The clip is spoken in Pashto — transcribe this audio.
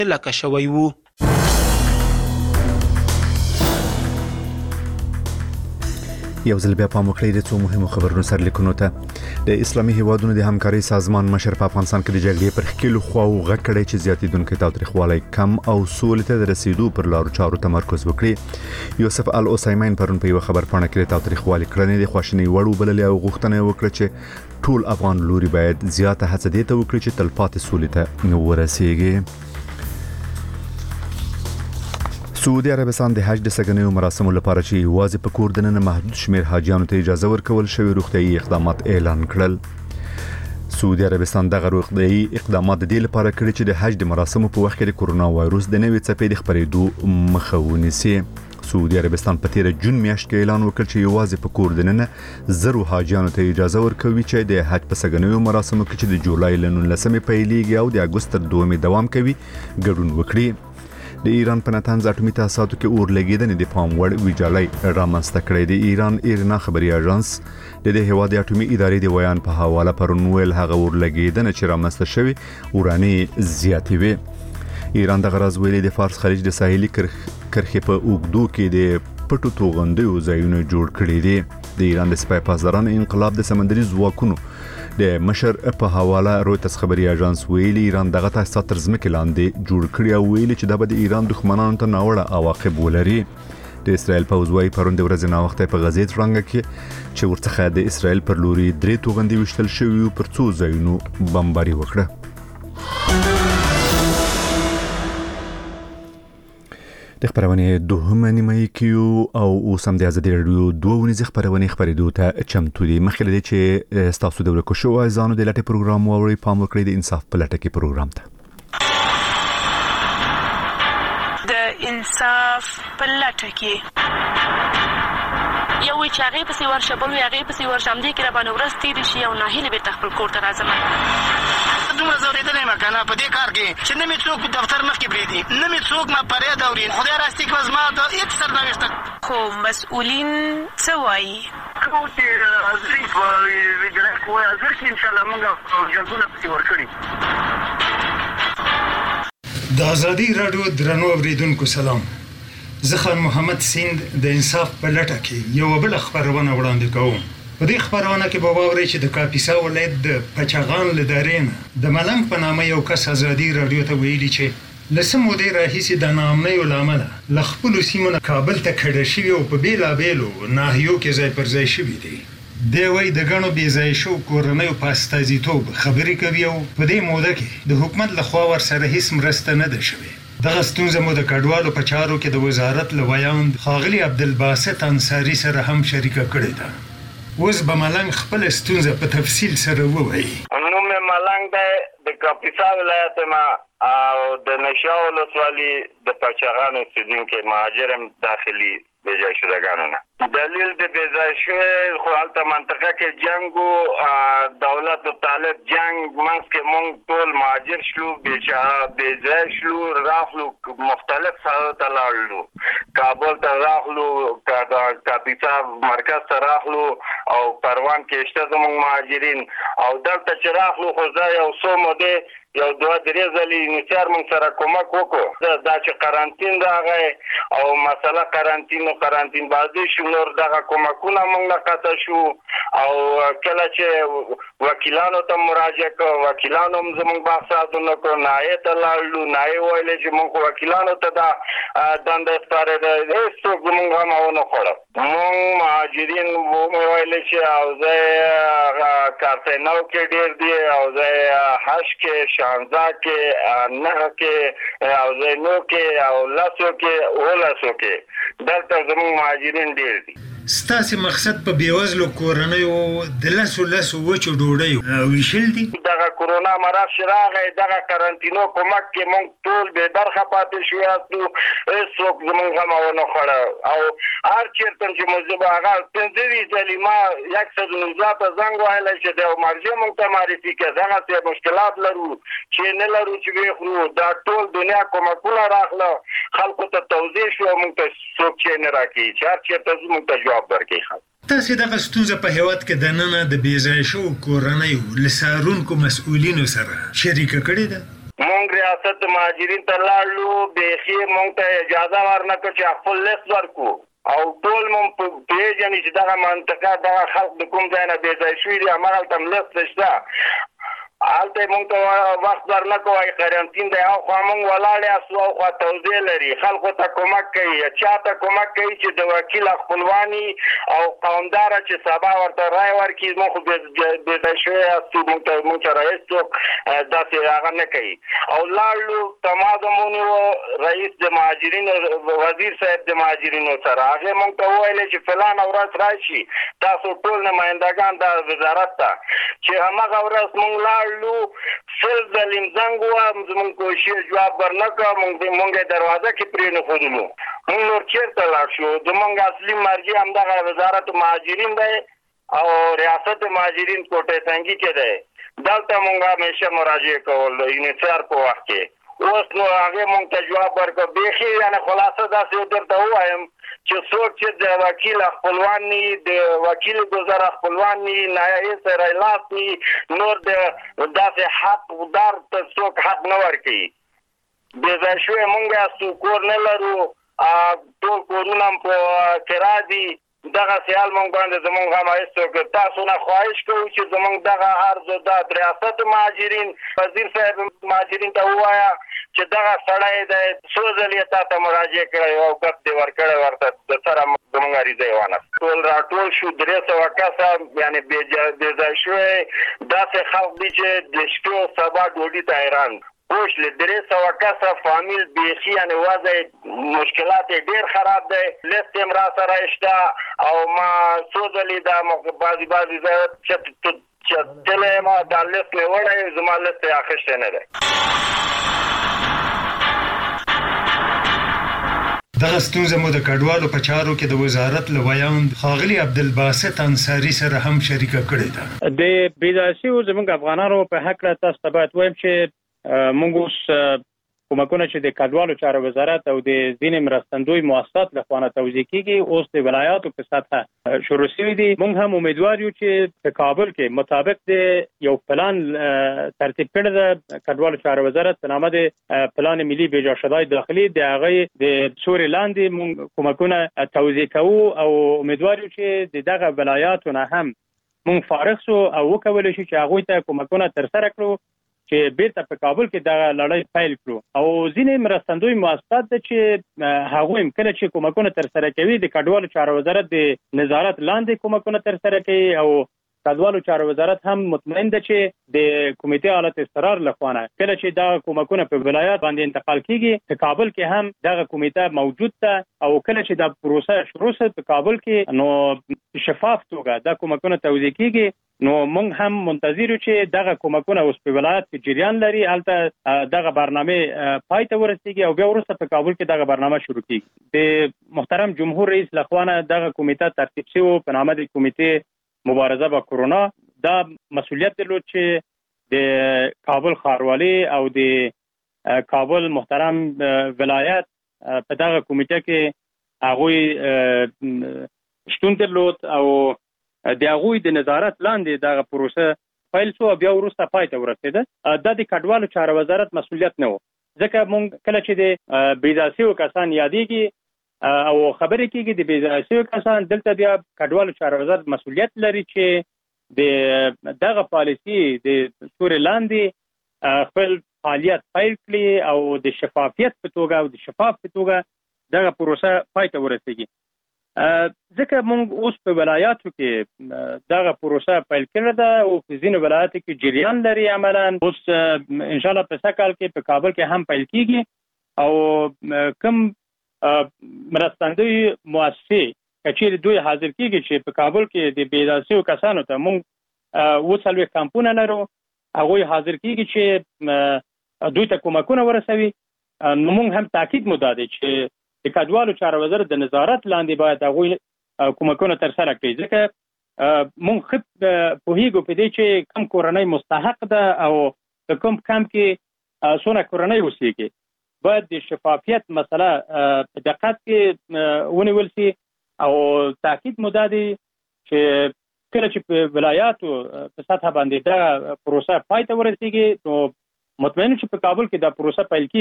لکه شوی وو. یو ځل بیا پام وکړئ د څو مهمو خبرونو سرلیکونو ته. د اسلامي هیوادونو د همکارۍ سازمان مشر په افغانستان کې د جګړې پر ښکېلو خواو غږ کړی چې زیاتېدونکی تاوتریخوالی کم او سولې ته د رسیدو پر لارو چارو تمرکز وکړي. یوسف العثیمین پرون په یو خبرپاڼه کې د تاوتریخوالي کړنې د خواشینۍ وړ وبللې او غوښتنه وکړه چې ټول افغان لوري باید زیاته هڅه دې ته وکړي چې تلپاتې سولې ته ورسیږي. سعودي عربستان د حج د سګنیو مراسمو لپاره چې یوازې په کور دننه محدود شمیر حاجیانو ته اجازه ورکول شوی روغتیايي اقدامات اعلان کړل. سعودي عربستان دغه روغتیايي اقدامات د دې لپاره کړی چې د حج د مراسمو په وخت کې د کورونا وایروس د نوې څپې د خپرېدو مخه ونیسي. سعودي عربستان په تیر جون میاشت کې اعلان وکړ چې یوازې په کور دننه زرو حاجیانو ته اجازه ورکوي چې د حج په سګنیو مراسمو کې چې د جولای ل 19 پیلېږي او د اګوست تر 2 دوام کوي ګډون وکړي. د ایران په نتنز اټومي تاسیساتو کې اور لګیدنې د پام وړ ویجاړی رامنځته کړې. د ایران ایرنا خبري اژانس د دې هیواد د اټومي ادارې د بیان په حواله پرون ویل هغه اور لګیدنه چې رامنځته شوی اوراني زیاتې وي. ایران د غرض ویلي د فارس خلیج د ساحلي کرښې په اوګدو کې د پټو توغندیو ځایونه جوړ کړي دي. د ایران د سپای پاسداران انقلاب د سمندري ځواکونو د مشر په حواله رویترز خبري اژانس ویلي ایران دغه تاسیسات تر ځمکې لاندې جوړ کړي او ویلي چې دا به د ایران دښمنانو ته ناوړه عواقب ولري. د اسرائیل پوځ وايي پرون د ورځې ناوخته په غزې تړنګ کې چې ورڅخه د اسرائیل پر لوري 3 توغندي وشتل شوی او پر څو ځایونو بمباري وکړه. د خبرونه دوهمه نیمه کیو او اوسم د ازادي رادیو دوه ونیزه خبرونه خبرېدو ته چمتو دي. مخکې لري چې تاسو د ورکو شو ځانو د لټه پروګرام ووري پام وکړئ د انصاف په لټه کې پروګرام ته. د انصاف په لټه کې یو چاغې په سیور شبل یو هغه په سیور شم دي کې را باندې ورس تیر شي او نه هله به تخپل کور ته راځم. دوه زورېدلې مکنه په دې کار کې چې نه می څوک په دفتر مخ کې بریدي نه می څوک ما پرې دورین خدای راستي کوز ما د هیڅ سرنوشت خو مسؤلین څه وایي خو چې ازري په ویډیو کوه ازري ان شاء الله موږ جنګونه پکې ورکړي. د ازادي رادیو درنو اوریدونکو سلام. زه خان محمد سیند د انصاف په لټه کې یو بل خبرونه وړاندې کوم. په دې خبرونه کې به واورئ چې د کاپیسا ولایت د پچغان لدارین د ملنګ په نامه یو کس ازادي رادیو ته ویلي چې لسمو دې راهیسي د نامنۍ لامل لخپل سیمونه کابل ته کډه شوی او په بیلابېلو ناحیو کې ځای پر ځای شوی دی. دی وایي د ګڼو بې ځای شو کورنیو په استازیتوب خبرې کوي او په دې موده کې د حکومت لخوا ورسره هیڅ مرسته نه ده شوې. دغه ستونزه مو د کډوالو په چارو کې د وزارت له ویاند ښاغلي عبدالباسط انصاري سره هم شریکه کړې ده. اوس به ملنګ خپل ستونزه په تفصیل سره ووایي. نوم ملنګ دی د کاپیسا ولایت ما او د نشاو ولسوالي د پچغان اوسیدونکی مهاجرم داخلي بېځای شدګانو نه. دلیل د بېځای شوی خو هلته منطقه کې جنګ و دولت و طالب جنګ منځ کې مونږ ټول مهاجر شلو بېځای شلو راغلو مختلف ساحو ته لاړلو کابل ته راغلو کاپیسا مرکز ته راغلو او پروان کې شته زموږ مهاجرین او دلته چې راغلو خو دا یو څو مودې یو دوه درې ځلې نثار موږ سره کومک وکړو دا چې قرنطین راغی او مسله قرنطین بعدي شو نور دغه کومکونه موږ نه قطع شو او کله چې وکیلانو ته مراجعه کوو وکیلانو هم زموږ بحثاتونه کوو نایې ته لاړلو نایې ویلې چې موږ وکیلانو ته دا دنده سپارېده هېڅوک زموږ هم ونه خوړه. موږ مهاجرین ویلې چې او زه کارتینو کې ډېر دي او زه حش کې شانزا کې نه کې او زینو کې او لاسو کې ولاسو کې دلته زموږ مهاجرین ډېر دي. ستاسو مقصد په بیوزلو کورنیو د لاسو وچو ډوډۍ ویشل دي. دغه کورونا مرض راغی دغه قرنطینو کومک کې مونږ ټول به برخه پاتې شو یاستو هیڅوک زموږ هم ونه خوړه او هر چېرته چې موږ به هغه پنځه ځلې ما 119 ته زنګ وهلی چې د مرجع مونږ ته معرفي کړه دغسې مشکلات لرو چې نه لرو چې ویې دا ټول دنیا کومکونه راغله خلکو ته توضیح شو مونږ ته څوک چې نه راکوي چې هر چېرته زموږ ته جواب ورکوي. تاسو دغه ستونزه په هیواد کې د نن د بې ځای شو کورنیو له سارونکو مسؤلینو سره شریکه کړې ده؟ مونږ ریاست مهاجرین ته لاړو بیخي مونږ ته اجازه ورنکړه چې خپل لیست ورکړو او ټول مونږ په پیژنې چې دغه منطقه دغه خلک د کوم ځای نه بې ځای شوي دي هماغلته لیست شته هلته مونږ ته وخت ورنکړو وایي قرنطین دی اخوا مونږ ولاړ یاستو اخوا توضیح لري خلکو ته کومک کوي چا ته کومک کوي چې د وکیل خپلواني او قومداره چې سبا ورته رای ورکړي مونږ خو بې ځای شوي یاستو مونږ ته رئیس څوک داسې هغه نه کوي او لاړو تماده مونږ رئیس د مهاجرینو وزیر صاحب د مهاجرینو سره هغې مونږ ته وویل چې فلانه ورځ راشي تاسو ټول نمایندګان د وزارت ته چې همغه ورځ مونږ لاړو سل ځلیم زنګ ووهم زمونږ کوشش جواب ورنکړه مونږ دروازه کې پرې نښودلو مونږ نور چېرته لاړ شو زمونږ اصلي مرجع همدغه وزارت مهاجرین دی او ریاست مهاجرین کوټه سنګي کې دی دلته مونږ همیشه مراجعه کول یونیسار په وخت کې اوس نو هغې مونږ ته جواب ورکړه بیخي یعنې خلاصه داسې درته ووایم چې څوک چې د وکیل خپلوان ني د وکیل ګذر خپلوان ني نایي سره لاس ني نور د داسې حقدار ته څوک حق نه ورکوي بې ځای شوی مونږ یاستو کور نه لرو ټول کورونه هم په کرا دي دغه سیال مونږ باندې زمونږ هم هېڅوک تاسو نه خواهش کوو چې زمونږ دغه عرض د ریاست مهاجرین وزیر صاحب مهاجرین ته ووایه چې دغه سړی دی څو ځل یې تا ته مراجعه کړی او ګپ دې ورکړی ورته د سره زمونږ عریضه یې وانه ټول راټول شو 300 کسه یعنې بې ځای شوی داسې خلک دي چې د شپې او سبا ډوډۍ ته حیران اوس له 300 کسه فامیل بیخي یعنې وضع مشکلات یې ډېر خراب دی لیست یې هم را سره شته او ما څو ځلې دا بعضې ځای چې تللی یم دا لیست مې وړی زما لیست یې اخیستی نه دی دغه ستونزه مو د کډوالو په چارو کې د وزارت له ویاند ښاغلي عبدالباسط انصاري سره هم شریکه کړې ده د بې ځای شویو زموږ افغانانو په هکله تاسو ته باید وایم چې موږ اوس کومکونه چې د کډوالو چارو وزارت او د ځینې مرستندوی مؤسسات له خوا توزیع کیږي اوس د ولایاتو په سطحه شروع شوي دي موږ هم امیدوار یو چې په کابل کې مطابق د یو پلان ترتیب کړی د کډوالو چارو وزارت په نامه د پلان ملي بیجاشدای داخلي د هغې د سوري لاندې موږ کومکونه توزیع کوو او امیدوار یو چې دغه ولایاتو نه هم موږ فارغ شو او وکولی شو چې هغوی ته کومکونه ترسره کړو چې بیرته په کابل کې دغه لړۍ پیل کړو او ځینې مرستندوی مؤسسات ده چې هغوی هم کله چې کومکونه ترسره کوي د کډوالو چارو وزارت د نظارت لاندې کومکونه ترسره کوي او کډوالو چارو وزارت هم مطمئن ده چې د کمیټې حالت استقرار لخوا نه کله چې دا کومکونه په ولایت باندې انتقال کیږي په کابل کې هم دغه کمیټه موجود ده او کله چې دا پروسه شروع شي په کابل کې نو شفاف توګه دا کومکونه توزیع کیږي نو موږ هم منتظر یو چې دغه کومکونه اوس په ولایت کې جریان لري هلته دغه برنامه پای ته ورسیږي او بیا وروسته په کابل کې دغه برنامه شروع کیږي د محترم جمهور رئیس لخوا نه دغه کمیټه ترتیب شوی په نامه د کمیټې مبارزه با کرونا دا مسئولیت درلود چې د کابل ښاروالي او د کابل محترم ولایت په دغه کمیټه کې هغوی شتون درلود او د هغوی د نظارت لاندې دغه پروسه پیل شو بیا وروسته پای ته ورسېده دا د کډوالو چارو وزارت مسئولیت نه و ځکه موږ کله چې د بې ځای شویو کسان یادېږي او خبرې کېږي د بې ځای شویو کسان دلته بیا کډوالو چارو وزارت مسئولیت لري چې د دغه پالیسي د سوري لاندې خپل فعالیت پیل کړي او د شفافیت په توګه او د شفاف په توګه دغه پروسه پای ته ورسېږي ځکه موږ اوس په ولایاتو کې دغه پروسه پیل کړې ده او په ځینو ولایاتو کې جریان لري عملا اوس انشاءالله په سږ کال کې په کابل کې هم پیل کېږي او کوم مرستندوی مؤسسې که چیرې دوی حاضر کېږي چې په کابل کې د بې ځای شویو کسانو ته موږ 40 کمپونه لرو هغوی حاضر کېږي چې دوی ته کومکونه ورسوي نو موږ هم تاکید مو دا دی چې د کډوالو چارو وزارت د نظارت لاندې باید هغوی کومکونه ترسره کړي ځکه موږ ښه پوهېږو په دې چې کم کورنۍ مستحق ده او په کوم کم کې څونه کورنۍ اوسېږي باید د شفافیت مسله په دقت کې ونیول شي او تاکید مو دا دی چې کله چې په ولایاتو په سطحه باندې دا پروسه پای ته ورسېږي نو مطمئن چې په کابل کې دا پروسه پیل کیږي